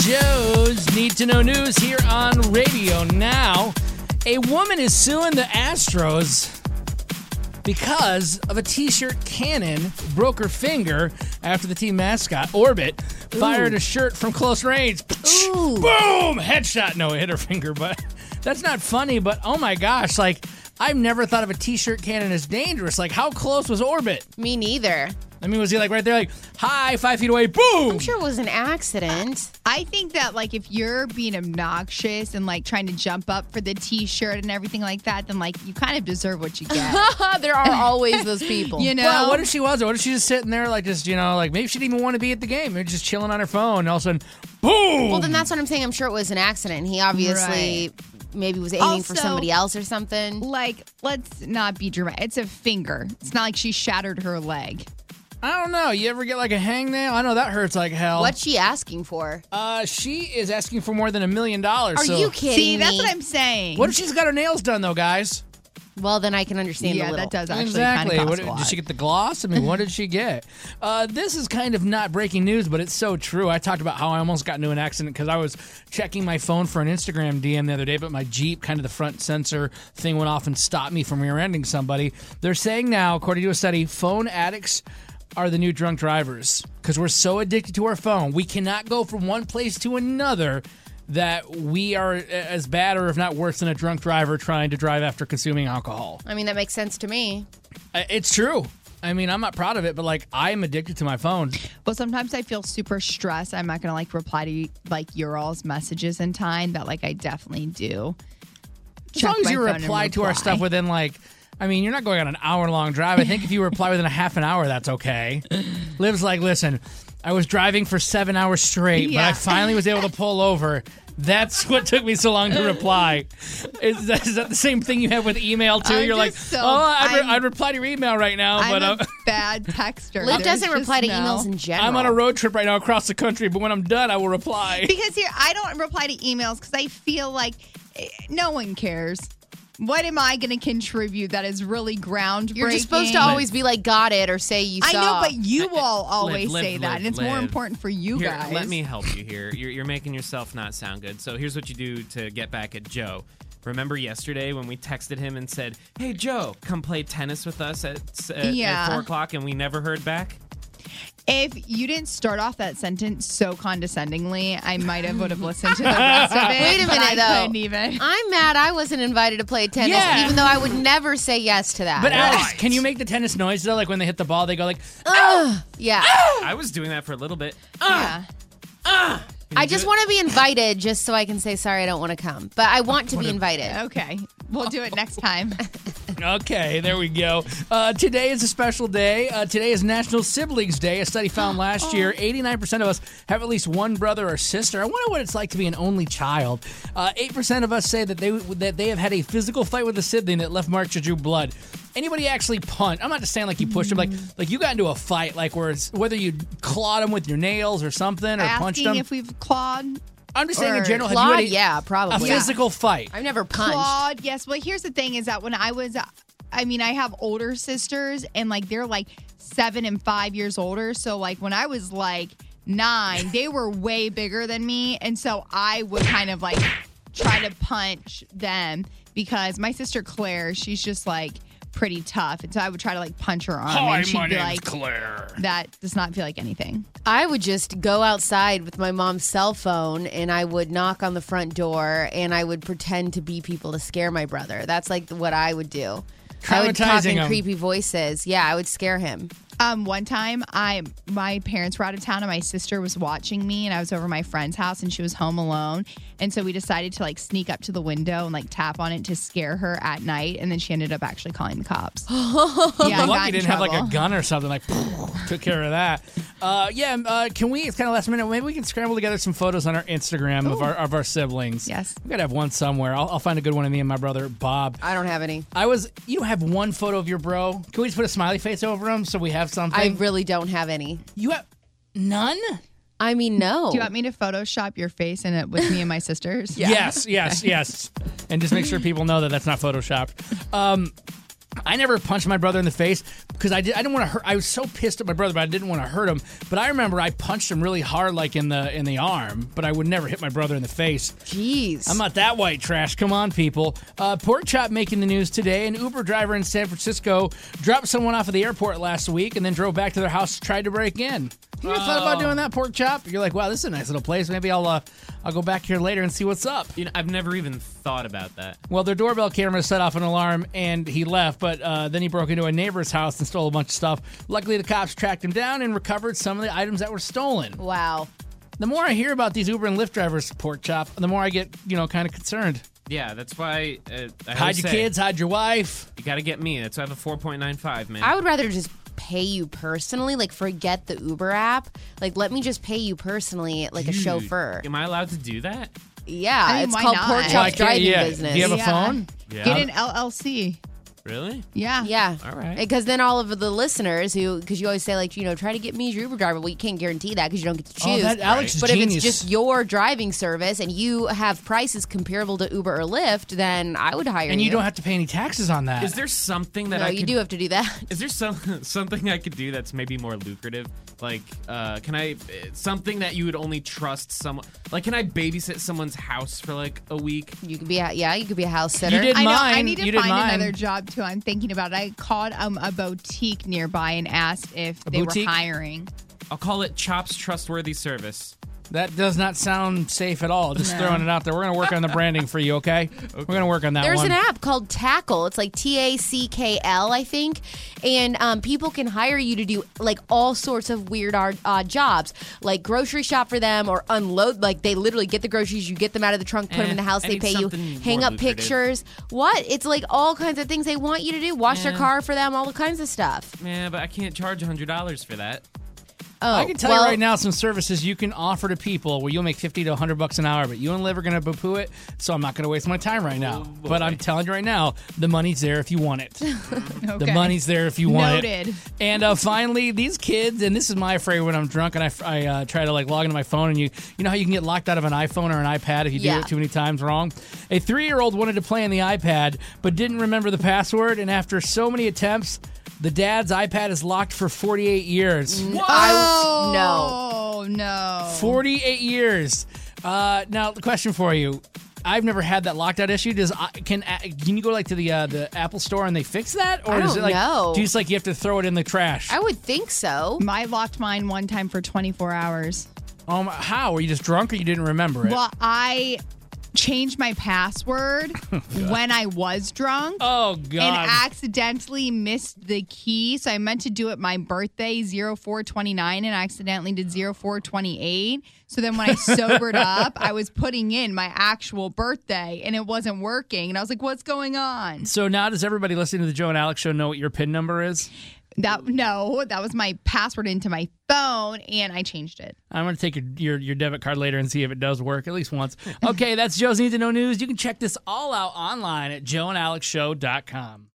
Joe's Need to Know News here on Radio Now. A woman is suing the Astros because of a T-shirt cannon broke her finger after the team mascot, Orbit, fired a shirt from close range. Ooh. Boom! Headshot. No, it hit her finger, but that's not funny. But oh my gosh, like, I've never thought of a T-shirt cannon as dangerous. Like, how close was Orbit? Me neither. I mean, was he like right there, like, hi, 5 feet away, boom? I'm sure it was an accident. I think that, like, if you're being obnoxious and, like, trying to jump up for the T-shirt and everything like that, then, like, you kind of deserve what you get. There are always those people. You know? Well, what if she was? What if she's just sitting there, like, just, you know, like, maybe she didn't even want to be at the game. Maybe just chilling on her phone, and all of a sudden, boom! Well, then that's what I'm saying. I'm sure it was an accident. He obviously maybe was aiming for Also, somebody else or something. Like, let's not be dramatic. It's a finger. It's not like she shattered her leg. I don't know. You ever get, like, a hangnail? I know that hurts like hell. What's she asking for? She is asking for more than $1 million. Are you kidding See, me? that's what I'm saying. What if she's got her nails done, though, guys? Well, then I can understand a Yeah, little. that does actually Exactly. kind of cost a lot. Did she get the gloss? I mean, what did she get? This is kind of not breaking news, but it's so true. I talked about how I almost got into an accident because I was checking my phone for an Instagram DM the other day, but my Jeep, kind of the front sensor thing went off and stopped me from rear-ending somebody. They're saying now, according to a study, phone addicts are the new drunk drivers because we're so addicted to our phone. We cannot go from one place to another that we are as bad or if not worse than a drunk driver trying to drive after consuming alcohol. I mean, that makes sense to me. It's true. I mean, I'm not proud of it, but, like, I'm addicted to my phone. Well, sometimes I feel super stressed. I'm not going to, like, reply to, like, your all's messages in time, but, like, I definitely do. As long as you reply to our stuff within, like, I mean, you're not going on an hour-long drive. I think if you reply within a half an hour, that's okay. Liv's like, listen, I was driving for 7 hours straight, but I finally was able to pull over. That's what took me so long to reply. Is that the same thing you have with email, too? You're like, I'd reply to your email right now. I'm but a bad texter. Liv doesn't There's reply to just emails in general. I'm on a road trip right now across the country, but when I'm done, I will reply. Because here, I don't reply to emails because I feel like no one cares. What am I going to contribute that is really groundbreaking? You're just supposed to always be like, got it, or say you saw. I know, but you all always Liv, say that, and it's more important for you here, guys. Let me help you here. You're making yourself not sound good. So here's what you do to get back at Joe. Remember yesterday when we texted him and said, hey, Joe, come play tennis with us at 4 o'clock, and we never heard back? If you didn't start off that sentence so condescendingly, I might have would have listened to the rest of it. Wait a but minute, I though. couldn't even. I'm mad I wasn't invited to play tennis, even though I would never say yes to that. But Alex, can you make the tennis noise, though? Like when they hit the ball, they go like, yeah. I was doing that for a little bit. Yeah. I just want to be invited just so I can say, sorry, I don't want to come. But I want to be invited. Okay. We'll do it next time. Okay, there we go. Today is a special day. Today is National Siblings Day. A study found last year 89% of us have at least one brother or sister. I wonder what it's like to be an only child. 8% of us say that they have had a physical fight with a sibling that left marks or drew blood. Anybody actually punt? I'm not just saying like you pushed them, like you got into a fight, like whether you clawed them with your nails or something or punched them. Asking if we've clawed. I'm just saying in general. Clawed, have you had yeah, a probably. physical fight? I've never punched. Clawed, yes. Well, here's the thing is that when I was, I have older sisters and like they're like 7 and 5 years older. So like when I was like 9, they were way bigger than me. And so I would kind of like try to punch them because my sister Claire, she's just like pretty tough. And so I would try to like punch her arm. and she'd be like, Claire. that does not feel like anything. I would just go outside with my mom's cell phone and I would knock on the front door and I would pretend to be people to scare my brother. That's like what I would do. I would talk in creepy voices. Yeah, I would scare him. One time, my parents were out of town and my sister was watching me, and I was over my friend's house and she was home alone, and so we decided to like sneak up to the window and like tap on it to scare her at night, and then she ended up actually calling the cops. Yeah, lucky you didn't have like a gun or something. Like took care of that. Can we? It's kind of last minute. Maybe we can scramble together some photos on our Instagram of our siblings. Yes, we gotta have one somewhere. I'll find a good one of me and my brother Bob. I don't have any. You don't have one photo of your bro? Can we just put a smiley face over him so we have something? I really don't have any. You have none? I mean, no. Do you want me to Photoshop your face in it with me and my sisters? Yes. And just make sure people know that that's not Photoshopped. I never punched my brother in the face because I didn't want to hurt. I was so pissed at my brother, but I didn't want to hurt him. But I remember I punched him really hard, like in the arm. But I would never hit my brother in the face. Jeez, I'm not that white trash. Come on, people. Pork chop making the news today. An Uber driver in San Francisco dropped someone off at the airport last week and then drove back to their house, tried to break in. You ever thought about doing that, Pork Chop? You're like, wow, this is a nice little place. Maybe I'll go back here later and see what's up. I've never even thought about that. Well, their doorbell camera set off an alarm, and he left, but then he broke into a neighbor's house and stole a bunch of stuff. Luckily, the cops tracked him down and recovered some of the items that were stolen. Wow. The more I hear about these Uber and Lyft drivers, Pork Chop, the more I get, kind of concerned. Yeah, that's why I hide your kids, hide your wife. You got to get me. That's why I have a 4.95, man. I would rather just pay you personally, like forget the Uber app. Like, let me just pay you personally, like a chauffeur. Am I allowed to do that? Yeah, I mean, it's why called not? Pork Chop's driving business. Do you have a phone? Yeah. Get an LLC. Really? Yeah. Yeah. All right. Because then all of the listeners because you always say, like, try to get me as your Uber driver. Well, you can't guarantee that because you don't get to choose. Oh, that Alex is But genius. if it's just your driving service and you have prices comparable to Uber or Lyft, then I would hire you. And you don't have to pay any taxes on that. Is there something that No, you do have to do that. Is there something I could do that's maybe more lucrative? Like, something that you would only trust someone? Like, can I babysit someone's house for like a week? You could be you could be a house sitter. You did I know. mine. I need to You did find mine. another job too. I'm thinking about it. I called a boutique nearby and asked if they boutique? were hiring. I'll call it Chop's Trustworthy Service. That does not sound safe at all. Just throwing it out there. We're going to work on the branding for you, okay? We're going to work on that There's one. an app called Tackle. It's like TACKL, I think. And people can hire you to do like all sorts of weird odd jobs, like grocery shop for them or unload. Like they literally get the groceries, you get them out of the trunk, put them in the house, I they need pay you, something hang more up lucrative. pictures. What? It's like all kinds of things they want you to do. Wash their car for them, all the kinds of stuff. Yeah, but I can't charge $100 for that. Oh, I can tell you right now some services you can offer to people where you'll make $50 to $100 an hour, but you and Liv are going to poo-poo it, so I'm not going to waste my time right now. But I'm telling you right now, the money's there if you want it. Okay. The money's there if you want Noted. it. And finally, these kids, and this is my afraid when I'm drunk and I try to like log into my phone, and you know how you can get locked out of an iPhone or an iPad if you do it too many times wrong? A 3-year-old wanted to play on the iPad, but didn't remember the password, and after so many attempts, the dad's iPad is locked for 48 years. No. Oh, no. 48 years. Now, the question for you. I've never had that locked out issue. Can you go like to the Apple store and they fix that? Or I is don't it like know. do you just like you have to throw it in the trash? I would think so. I locked mine one time for 24 hours. How? Were you just drunk or you didn't remember it? Well, I changed my password when I was drunk. Oh, God. And accidentally missed the key. So I meant to do it my birthday, 0429, and I accidentally did 0428. So then when I sobered up, I was putting in my actual birthday and it wasn't working. And I was like, what's going on? So now does everybody listening to the Joe and Alex show know what your PIN number is? That was my password into my phone, and I changed it. I'm going to take your debit card later and see if it does work at least once. Okay, that's Joe's Need to Know News. You can check this all out online at joeandalexshow.com.